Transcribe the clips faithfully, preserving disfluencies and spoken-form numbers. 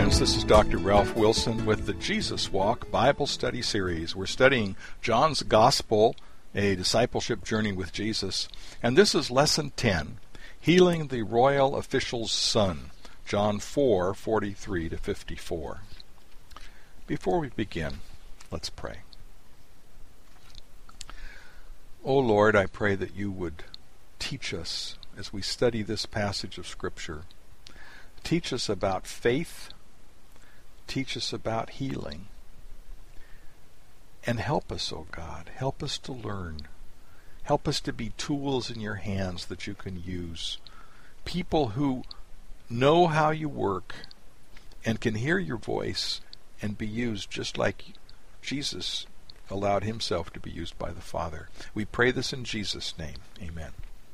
friends, this is Doctor Ralph Wilson with the Jesus Walk Bible Study Series. We're studying John's Gospel, a discipleship journey with Jesus, and this is Lesson ten, Healing the Royal Official's Son, John four, forty-three to fifty-four. Before we begin, let's pray. O Lord, I pray that you would teach us as we study this passage of Scripture. Teach us about faith, teach us about healing, and help us, O God, help us to learn. Help us to be tools in your hands that you can use. People who know how you work and can hear your voice and be used just like Jesus allowed himself to be used by the Father. We pray this in Jesus' name. Amen.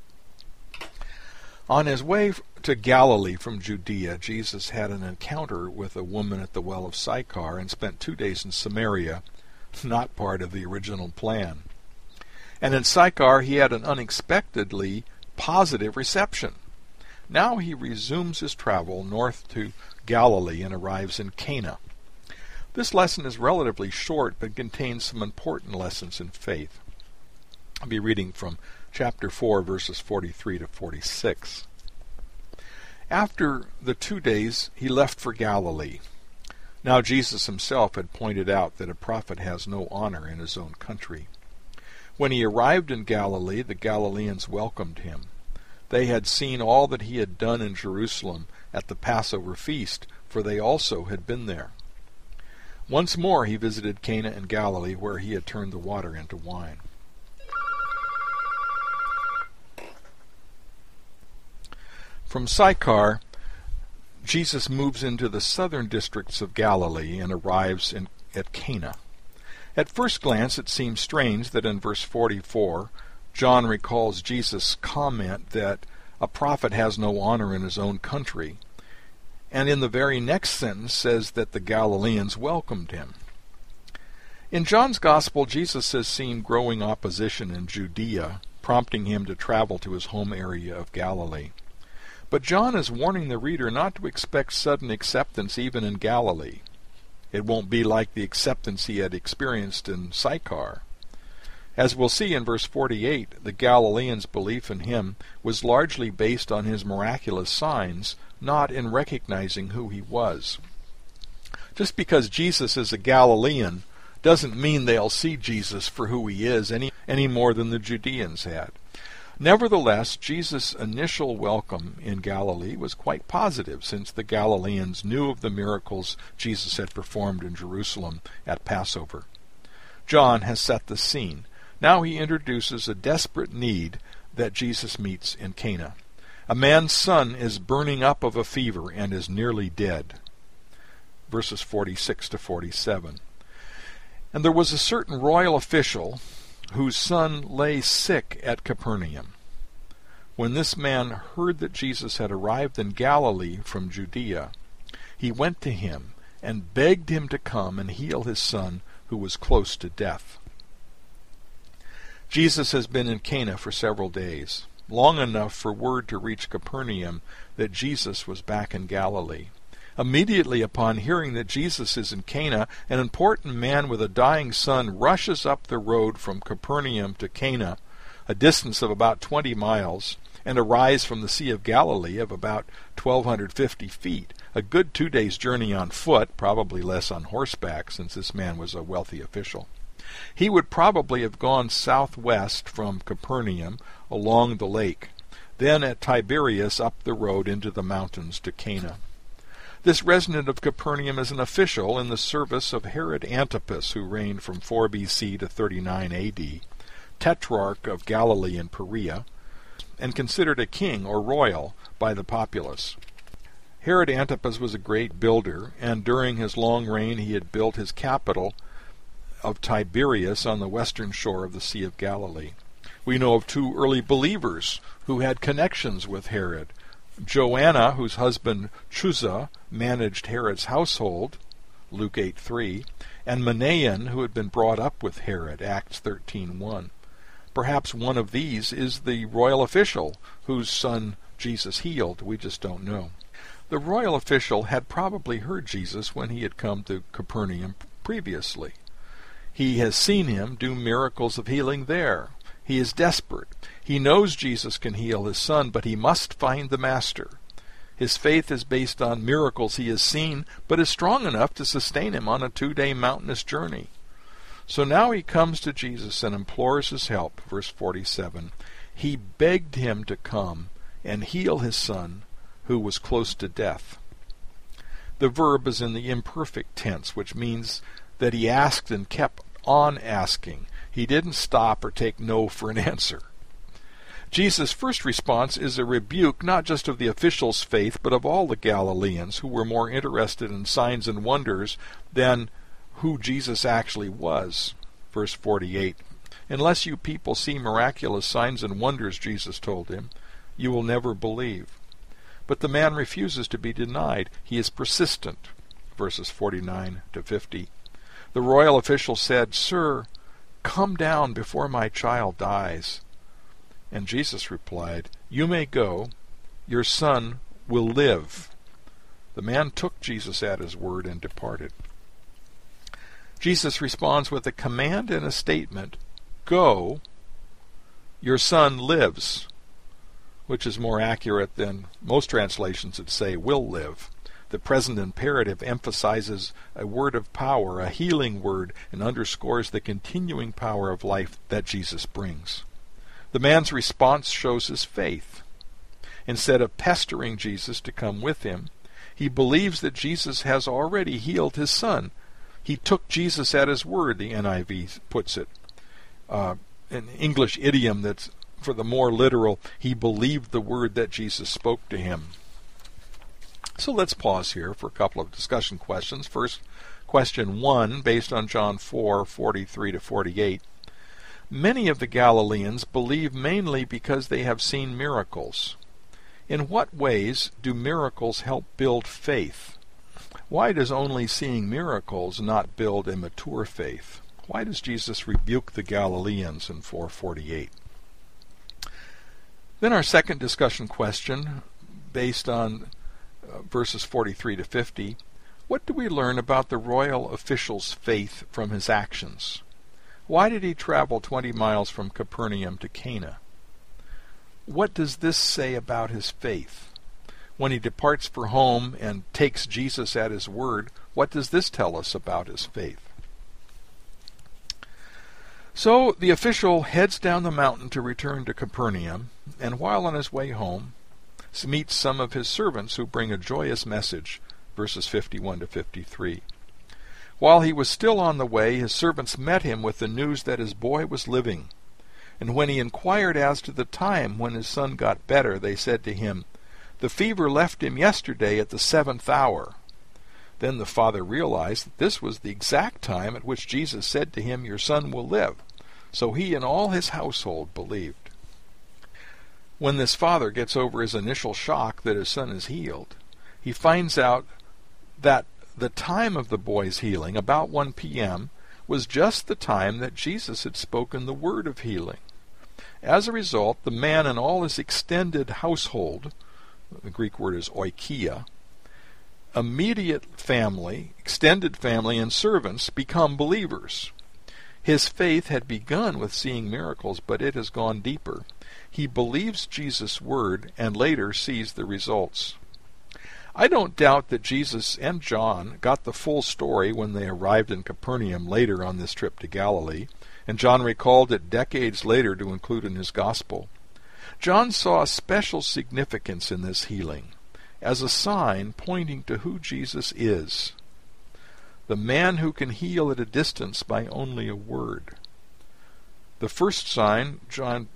On his way to Galilee from Judea, Jesus had an encounter with a woman at the well of Sychar and spent two days in Samaria, not part of the original plan. And in Sychar, he had an unexpectedly positive reception. Now he resumes his travel north to Galilee and arrives in Cana. This lesson is relatively short, but contains some important lessons in faith. I'll be reading from chapter four, verses forty-three to forty-six. After the two days, he left for Galilee. Now Jesus himself had pointed out that a prophet has no honor in his own country. When he arrived in Galilee, the Galileans welcomed him. They had seen all that he had done in Jerusalem at the Passover feast, for they also had been there. Once more he visited Cana in Galilee, where he had turned the water into wine. From Sychar, Jesus moves into the southern districts of Galilee and arrives in, at Cana. At first glance, it seems strange that in verse forty-four, John recalls Jesus' comment that a prophet has no honor in his own country, and in the very next sentence says that the Galileans welcomed him. In John's Gospel, Jesus is seen growing opposition in Judea, prompting him to travel to his home area of Galilee. But John is warning the reader not to expect sudden acceptance even in Galilee. It won't be like the acceptance he had experienced in Sychar. As we'll see in verse forty-eight, the Galileans' belief in him was largely based on his miraculous signs, not in recognizing who he was. Just because Jesus is a Galilean doesn't mean they'll see Jesus for who he is any, any more than the Judeans had. Nevertheless, Jesus' initial welcome in Galilee was quite positive, since the Galileans knew of the miracles Jesus had performed in Jerusalem at Passover. John has set the scene. Now he introduces a desperate need that Jesus meets in Cana. A man's son is burning up of a fever and is nearly dead. Verses forty-six to forty-seven. And there was a certain royal official whose son lay sick at Capernaum. When this man heard that Jesus had arrived in Galilee from Judea, he went to him and begged him to come and heal his son, who was close to death. Jesus has been in Cana for several days, long enough for word to reach Capernaum that Jesus was back in Galilee. Immediately upon hearing that Jesus is in Cana, an important man with a dying son rushes up the road from Capernaum to Cana, a distance of about twenty miles, and a rise from the Sea of Galilee of about twelve fifty feet, a good two days' journey on foot, probably less on horseback, since this man was a wealthy official. He would probably have gone southwest from Capernaum along the lake, then at Tiberias up the road into the mountains to Cana. This resident of Capernaum is an official in the service of Herod Antipas, who reigned from four B C to thirty-nine A D, tetrarch of Galilee and Perea, and considered a king or royal by the populace. Herod Antipas was a great builder, and during his long reign he had built his capital of Tiberias on the western shore of the Sea of Galilee. We know of two early believers who had connections with Herod. Joanna, whose husband Chuza managed Herod's household, Luke eight three, and Manaen, who had been brought up with Herod, Acts thirteen one. Perhaps one of these is the royal official whose son Jesus healed. We just don't know. The royal official had probably heard Jesus when he had come to Capernaum previously. He has seen him do miracles of healing there. He is desperate. He knows Jesus can heal his son, but he must find the Master. His faith is based on miracles he has seen, but is strong enough to sustain him on a two-day mountainous journey. So now he comes to Jesus and implores his help. Verse forty-seven. He begged him to come and heal his son, who was close to death. The verb is in the imperfect tense, which means that he asked and kept on asking. He didn't stop or take no for an answer. Jesus' first response is a rebuke not just of the official's faith, but of all the Galileans who were more interested in signs and wonders than who Jesus actually was. Verse forty-eight. Unless you people see miraculous signs and wonders, Jesus told him, you will never believe. But the man refuses to be denied. He is persistent. Verses forty-nine to fifty. The royal official said, Sir, come down before my child dies. And Jesus replied, You may go. Your son will live. The man took Jesus at his word and departed. Jesus responds with a command and a statement, Go, your son lives, which is more accurate than most translations would say, will live. The present imperative emphasizes a word of power, a healing word, and underscores the continuing power of life that Jesus brings. The man's response shows his faith. Instead of pestering Jesus to come with him, he believes that Jesus has already healed his son. He took Jesus at his word, the N I V puts it. Uh, an English idiom that's for the more literal, he believed the word that Jesus spoke to him. So let's pause here for a couple of discussion questions. First, question one, based on John four, forty-three to forty-eight. Many of the Galileans believe mainly because they have seen miracles. In what ways do miracles help build faith? Why does only seeing miracles not build a mature faith? Why does Jesus rebuke the Galileans in four forty-eight? Then our second discussion question, based on uh, verses forty-three to fifty, what do we learn about the royal official's faith from his actions? Why did he travel twenty miles from Capernaum to Cana? What does this say about his faith? When he departs for home and takes Jesus at his word, what does this tell us about his faith? So the official heads down the mountain to return to Capernaum, and while on his way home, meets some of his servants who bring a joyous message, verses fifty-one to fifty-three. While he was still on the way, his servants met him with the news that his boy was living. And when he inquired as to the time when his son got better, they said to him, The fever left him yesterday at the seventh hour. Then the father realized that this was the exact time at which Jesus said to him, Your son will live. So he and all his household believed. When this father gets over his initial shock that his son is healed, he finds out that the time of the boy's healing, about one p.m., was just the time that Jesus had spoken the word of healing. As a result, the man and all his extended household, the Greek word is oikia, immediate family, extended family, and servants become believers. His faith had begun with seeing miracles, but it has gone deeper. He believes Jesus' word and later sees the results. I don't doubt that Jesus and John got the full story when they arrived in Capernaum later on this trip to Galilee, and John recalled it decades later to include in his gospel. John saw a special significance in this healing, as a sign pointing to who Jesus is, the man who can heal at a distance by only a word. The first sign John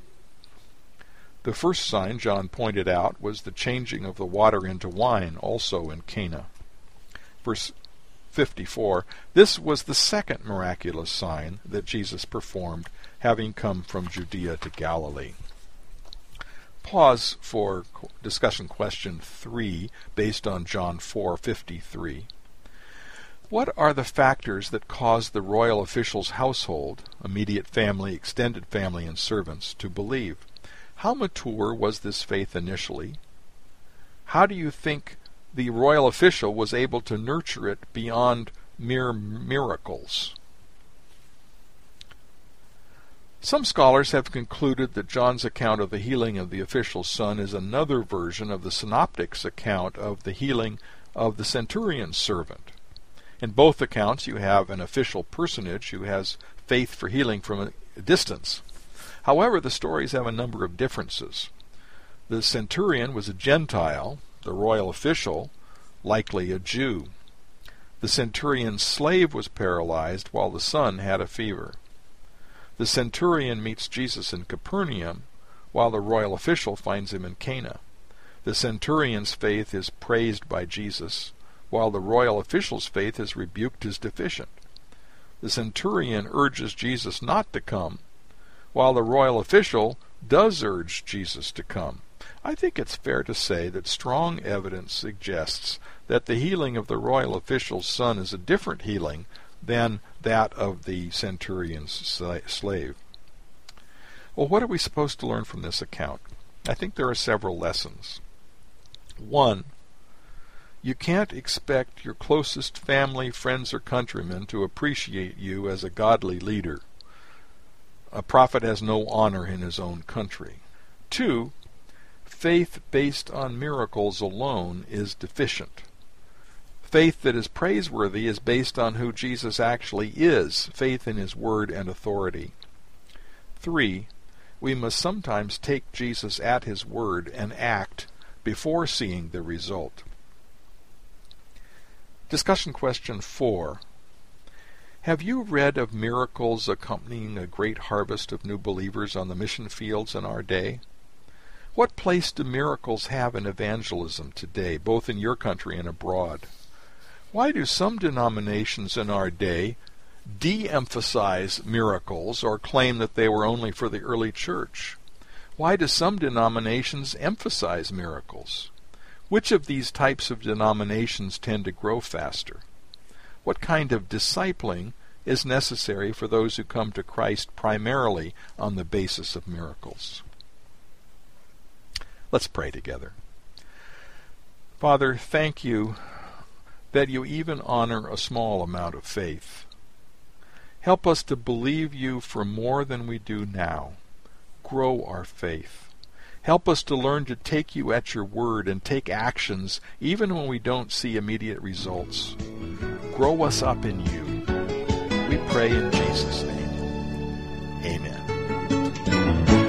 The first sign John pointed out was the changing of the water into wine, also in Cana. Verse fifty-four, this was the second miraculous sign that Jesus performed, having come from Judea to Galilee. Pause for discussion question three, based on John four fifty-three. What are the factors that caused the royal official's household, immediate family, extended family, and servants, to believe? How mature was this faith initially? How do you think the royal official was able to nurture it beyond mere miracles. Some scholars have concluded that John's account of the healing of the official's son is another version of the synoptics' account of the healing of the centurion's servant. In both accounts you have an official personage who has faith for healing from a distance. However, the stories have a number of differences. The centurion was a Gentile, the royal official likely a Jew. The centurion's slave was paralyzed while the son had a fever. The centurion meets Jesus in Capernaum, while the royal official finds him in Cana. The centurion's faith is praised by Jesus, while the royal official's faith is rebuked as deficient. The centurion urges Jesus not to come, while the royal official does urge Jesus to come. I think it's fair to say that strong evidence suggests that the healing of the royal official's son is a different healing than that of the centurion's slave. Well, what are we supposed to learn from this account? I think there are several lessons. One, you can't expect your closest family, friends, or countrymen to appreciate you as a godly leader. A prophet has no honor in his own country. Two, faith based on miracles alone is deficient. Faith that is praiseworthy is based on who Jesus actually is, faith in his word and authority. Three, we must sometimes take Jesus at his word and act before seeing the result. Discussion question four. Have you read of miracles accompanying a great harvest of new believers on the mission fields in our day? What place do miracles have in evangelism today, both in your country and abroad? Why do some denominations in our day de-emphasize miracles or claim that they were only for the early church? Why do some denominations emphasize miracles? Which of these types of denominations tend to grow faster? What kind of discipling is necessary for those who come to Christ primarily on the basis of miracles? Let's pray together. Father, thank you that you even honor a small amount of faith. Help us to believe you for more than we do now. Grow our faith. Help us to learn to take you at your word and take actions even when we don't see immediate results. Grow us up in you. We pray in Jesus' name. Amen.